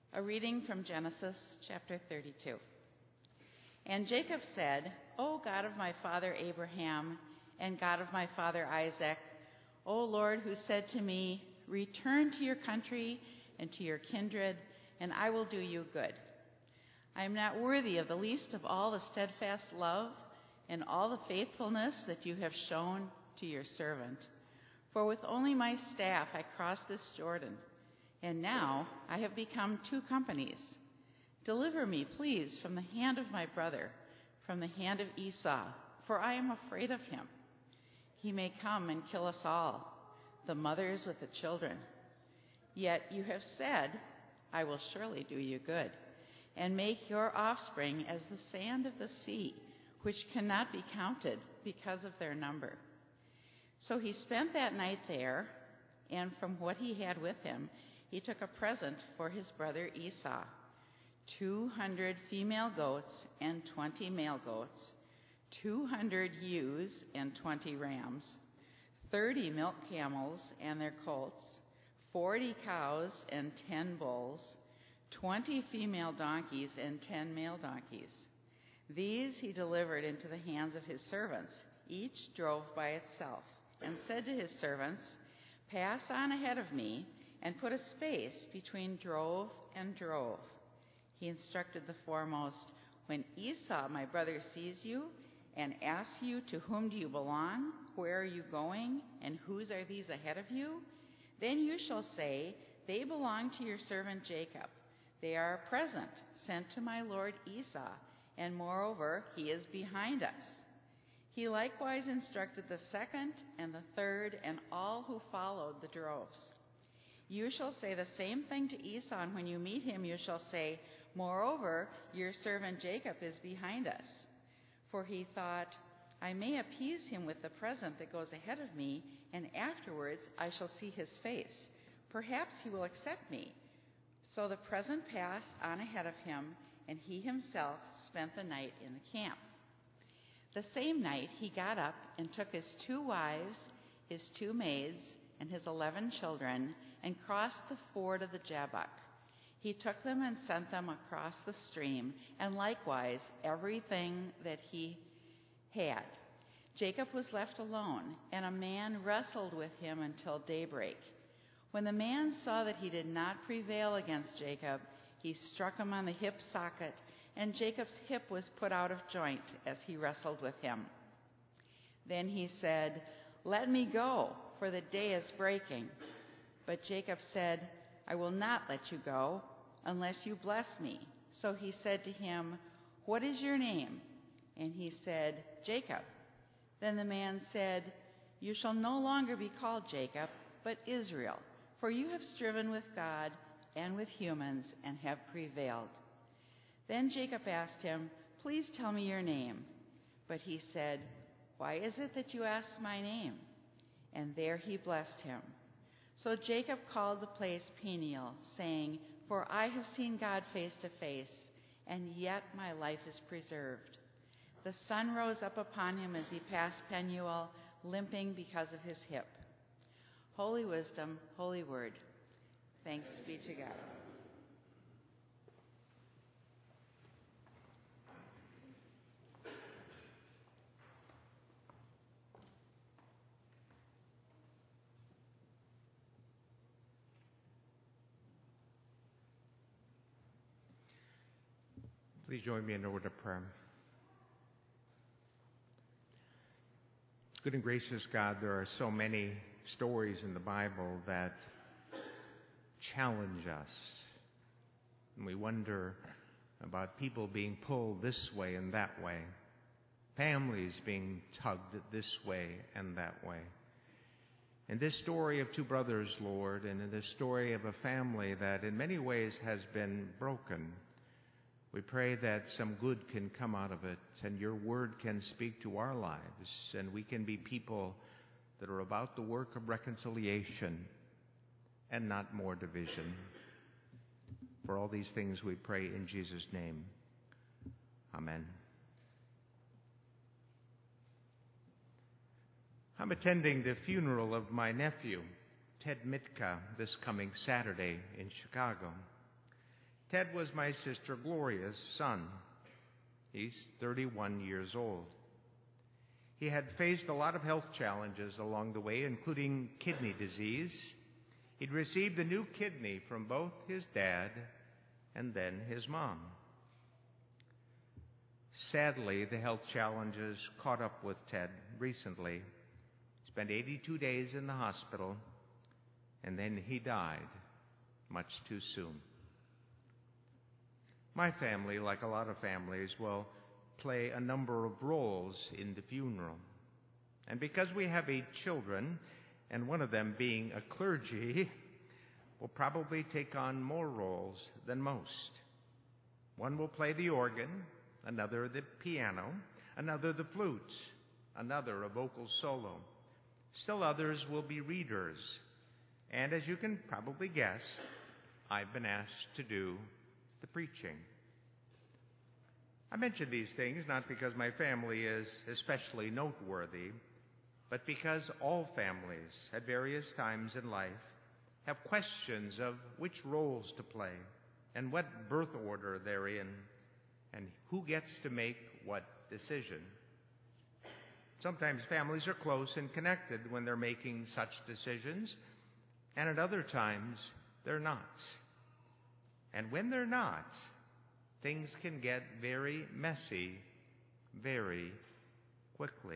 A reading from Genesis chapter 32. And Jacob said, O God of my father Abraham and God of my father Isaac, O Lord, who said to me, return to your country and to your kindred, and I will do you good. I am not worthy of the least of all the steadfast love and all the faithfulness that you have shown to your servant. For with only my staff I crossed this Jordan, and now I have become two companies. Deliver me, please, from the hand of my brother, from the hand of Esau, for I am afraid of him. He may come and kill us all, the mothers with the children. Yet you have said, I will surely do you good, and make your offspring as the sand of the sea, which cannot be counted because of their number. So he spent that night there, and from what he had with him, he took a present for his brother Esau, 200 female goats and 20 male goats, 200 ewes and 20 rams, 30 milk camels and their colts, 40 cows and 10 bulls, 20 female donkeys and 10 male donkeys. These he delivered into the hands of his servants. Each drove by itself, and said to his servants, pass on ahead of me, and put a space between drove and drove. He instructed the foremost, when Esau, my brother, sees you and asks you, to whom do you belong? Where are you going? And whose are these ahead of you? Then you shall say, they belong to your servant Jacob. They are a present sent to my lord Esau, and moreover, he is behind us. He likewise instructed the second and the third and all who followed the droves. You shall say the same thing to Esau, and when you meet him, you shall say, moreover, your servant Jacob is behind us. For he thought, I may appease him with the present that goes ahead of me, and afterwards I shall see his face. Perhaps he will accept me. So the present passed on ahead of him, and he himself spent the night in the camp. The same night he got up and took his 2 wives, his 2 maids, and his 11 children, and crossed the ford of the Jabbok. He took them and sent them across the stream, and likewise everything that he had. Jacob was left alone, and a man wrestled with him until daybreak. When the man saw that he did not prevail against Jacob, he struck him on the hip socket, and Jacob's hip was put out of joint as he wrestled with him. Then he said, let me go, for the day is breaking. But Jacob said, I will not let you go unless you bless me. So he said to him, what is your name? And he said, Jacob. Then the man said, you shall no longer be called Jacob, but Israel, for you have striven with God and with humans and have prevailed. Then Jacob asked him, please tell me your name. But he said, why is it that you ask my name? And there he blessed him. So Jacob called the place Peniel, saying, for I have seen God face to face, and yet my life is preserved. The sun rose up upon him as he passed Penuel, limping because of his hip. Holy wisdom, holy word. Thanks be to God. Please join me in a word of prayer. Good and gracious God, there are so many stories in the Bible that challenge us. And we wonder about people being pulled this way and that way, families being tugged this way and that way. In this story of 2 brothers, Lord, and in this story of a family that in many ways has been broken, we pray that some good can come out of it, and your word can speak to our lives, and we can be people that are about the work of reconciliation and not more division. For all these things we pray in Jesus' name. Amen. I'm attending the funeral of my nephew, Ted Mitka, this coming Saturday in Chicago. Ted was my sister Gloria's son. He's 31 years old. He had faced a lot of health challenges along the way, including kidney disease. He'd received a new kidney from both his dad and then his mom. Sadly, the health challenges caught up with Ted recently. He spent 82 days in the hospital, and then he died much too soon. My family, like a lot of families, will play a number of roles in the funeral. And because we have 8 children, and one of them being a clergy, will probably take on more roles than most. One will play the organ, another the piano, another the flute, another a vocal solo. Still others will be readers. And as you can probably guess, I've been asked to do the preaching. I mention these things not because my family is especially noteworthy, but because all families at various times in life have questions of which roles to play and what birth order they're in and who gets to make what decision. Sometimes families are close and connected when they're making such decisions, and at other times they're not. And when they're not, things can get very messy very quickly.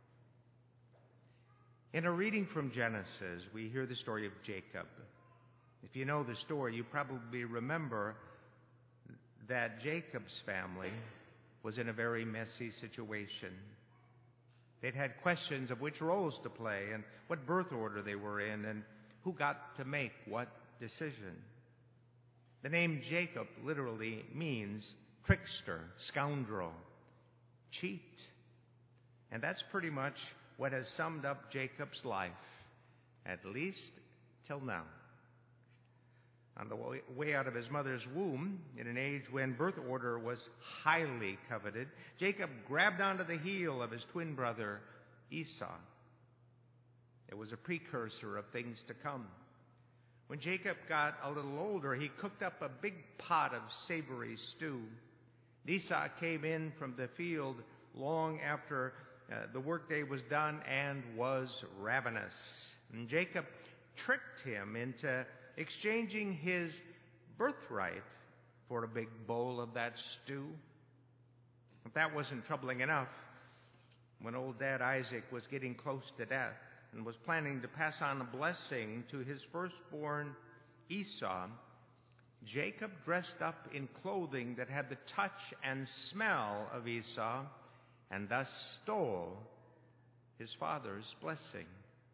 In a reading from Genesis, we hear the story of Jacob. If you know the story, you probably remember that Jacob's family was in a very messy situation. They'd had questions of which roles to play and what birth order they were in and who got to make what decision. The name Jacob literally means trickster, scoundrel, cheat. And that's pretty much what has summed up Jacob's life, at least till now. On the way out of his mother's womb, in an age when birth order was highly coveted, Jacob grabbed onto the heel of his twin brother, Esau. It was a precursor of things to come. When Jacob got a little older, he cooked up a big pot of savory stew. Esau came in from the field long after the workday was done and was ravenous. And Jacob tricked him into exchanging his birthright for a big bowl of that stew. If that wasn't troubling enough, when old Dad Isaac was getting close to death and was planning to pass on a blessing to his firstborn Esau, Jacob dressed up in clothing that had the touch and smell of Esau and thus stole his father's blessing.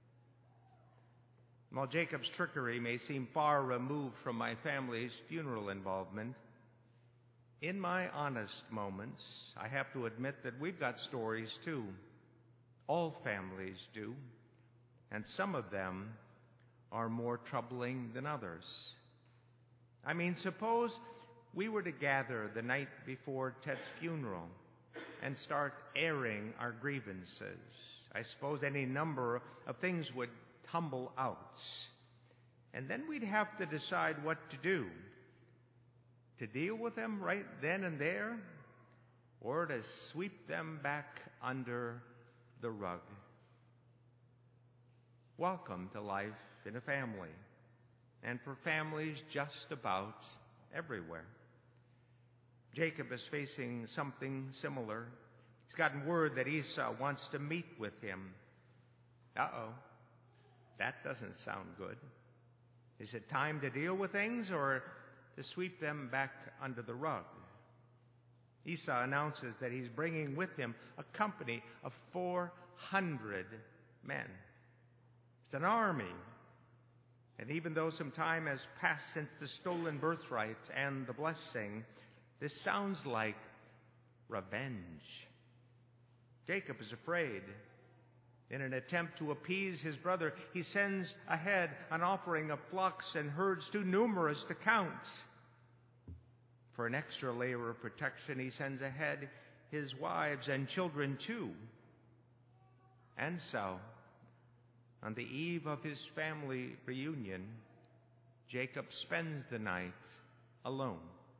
While Jacob's trickery may seem far removed from my family's funeral involvement, in my honest moments, I have to admit that we've got stories too. All families do, and some of them are more troubling than others. I mean, suppose we were to gather the night before Ted's funeral and start airing our grievances. I suppose any number of things would tumble out. And then we'd have to decide what to do. To deal with them right then and there, or to sweep them back under the rug. Welcome to life in a family, and for families just about everywhere. Jacob is facing something similar. He's gotten word that Esau wants to meet with him. Uh-oh, that doesn't sound good. Is it time to deal with things or to sweep them back under the rug? Esau announces that he's bringing with him a company of 400 men. It's an army. And even though some time has passed since the stolen birthright and the blessing, this sounds like revenge. Jacob is afraid. In an attempt to appease his brother, he sends ahead an offering of flocks and herds too numerous to count. For an extra layer of protection, he sends ahead his wives and children too. And so, on the eve of his family reunion, Jacob spends the night alone.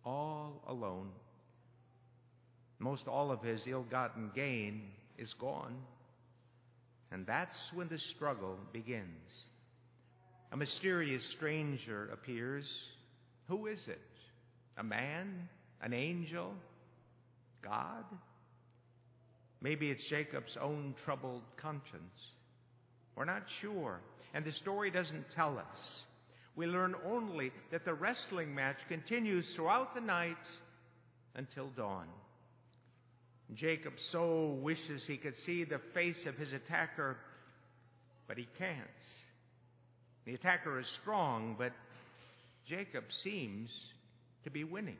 all alone. Most all of his ill-gotten gain is gone. And that's when the struggle begins. A mysterious stranger appears. Who is it? A man? An angel? God? Maybe it's Jacob's own troubled conscience. We're not sure, and the story doesn't tell us. We learn only that the wrestling match continues throughout the night until dawn. Jacob so wishes he could see the face of his attacker, but he can't. The attacker is strong, but Jacob seems to be winning.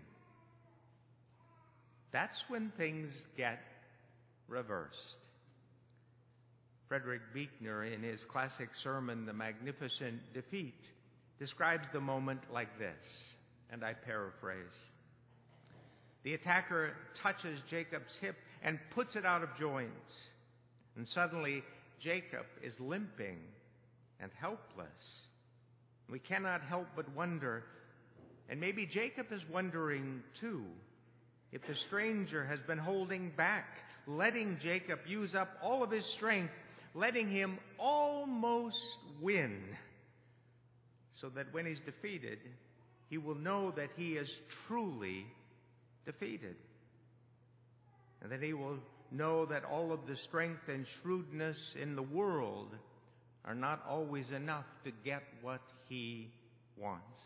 That's when things get reversed. Frederick Buechner, in his classic sermon, The Magnificent Defeat, describes the moment like this, and I paraphrase. The attacker touches Jacob's hip and puts it out of joint. And suddenly, Jacob is limping and helpless. We cannot help but wonder, and maybe Jacob is wondering too, if the stranger has been holding back, letting Jacob use up all of his strength, letting him almost win, so that when he's defeated, he will know that he is truly defeated. And that he will know that all of the strength and shrewdness in the world are not always enough to get what he wants.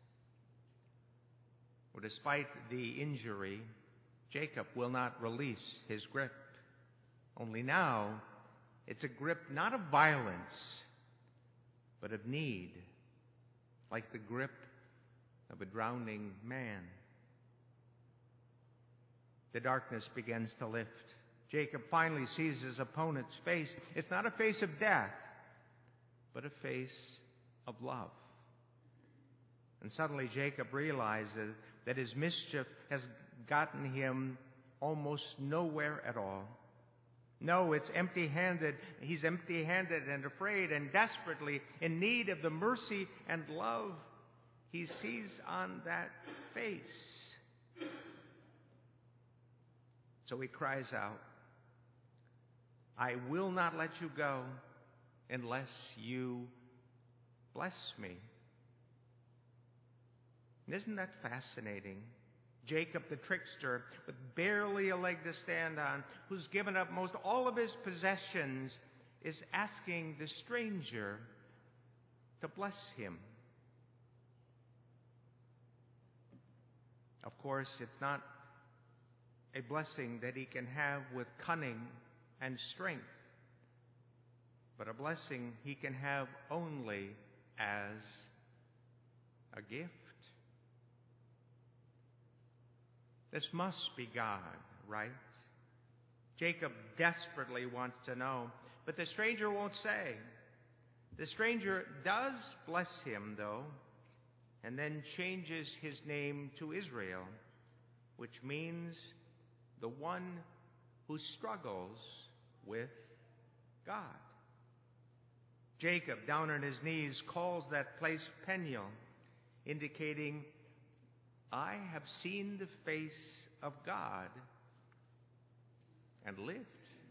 Well, despite the injury, Jacob will not release his grip. Only now, it's a grip not of violence, but of need, like the grip of a drowning man. The darkness begins to lift. Jacob finally sees his opponent's face. It's not a face of death, but a face of love. And suddenly Jacob realizes that his mischief has gotten him almost nowhere at all. No, it's empty-handed. He's empty-handed and afraid and desperately in need of the mercy and love he sees on that face. So he cries out, I will not let you go unless you bless me. And isn't that fascinating? Jacob the trickster, with barely a leg to stand on, who's given up most all of his possessions, is asking the stranger to bless him. Of course, it's not a blessing that he can have with cunning and strength, but a blessing he can have only as a gift. This must be God, right? Jacob desperately wants to know, but the stranger won't say. The stranger does bless him, though, and then changes his name to Israel, which means the one who struggles with God. Jacob, down on his knees, calls that place Peniel, indicating, I have seen the face of God and lived.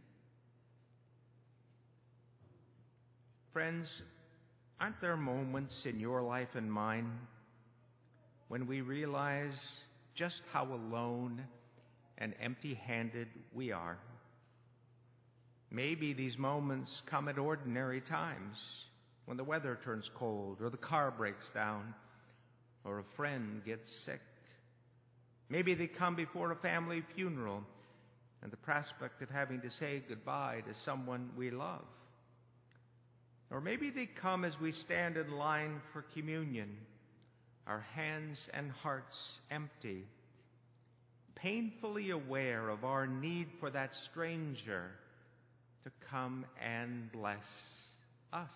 Friends, aren't there moments in your life and mine when we realize just how alone and empty-handed we are? Maybe these moments come at ordinary times, when the weather turns cold, or the car breaks down, or a friend gets sick. Maybe they come before a family funeral and the prospect of having to say goodbye to someone we love. Or maybe they come as we stand in line for communion, our hands and hearts empty, painfully aware of our need for that stranger to come and bless us.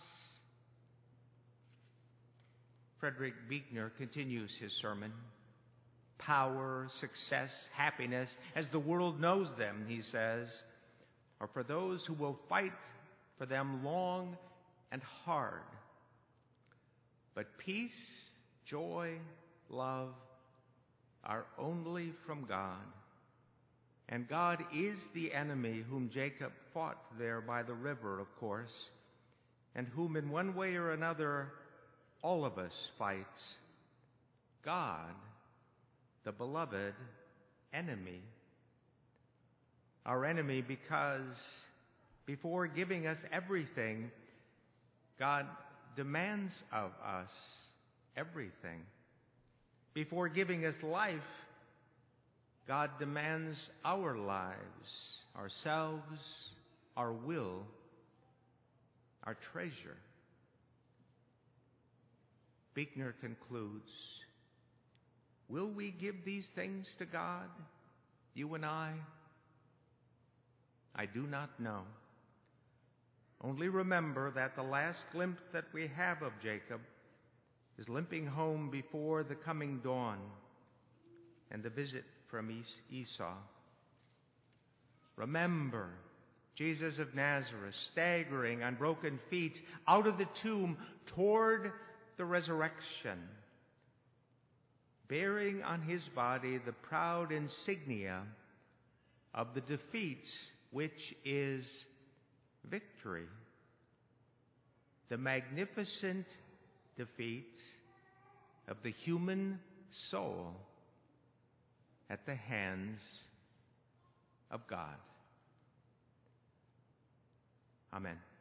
Frederick Buechner continues his sermon. Power, success, happiness, as the world knows them, he says, are for those who will fight for them long and hard. But peace, joy, love, are only from God. And God is the enemy whom Jacob fought there by the river, of course, and whom in one way or another all of us fight. God, the beloved enemy. Our enemy because before giving us everything, God demands of us everything. Before giving us life, God demands our lives, ourselves, our will, our treasure. Buechner concludes, will we give these things to God, you and I? I do not know. Only remember that the last glimpse that we have of Jacob is limping home before the coming dawn and the visit from Esau. Remember Jesus of Nazareth staggering on broken feet out of the tomb toward the resurrection, bearing on his body the proud insignia of the defeat which is victory, the magnificent defeat of the human soul at the hands of God. Amen.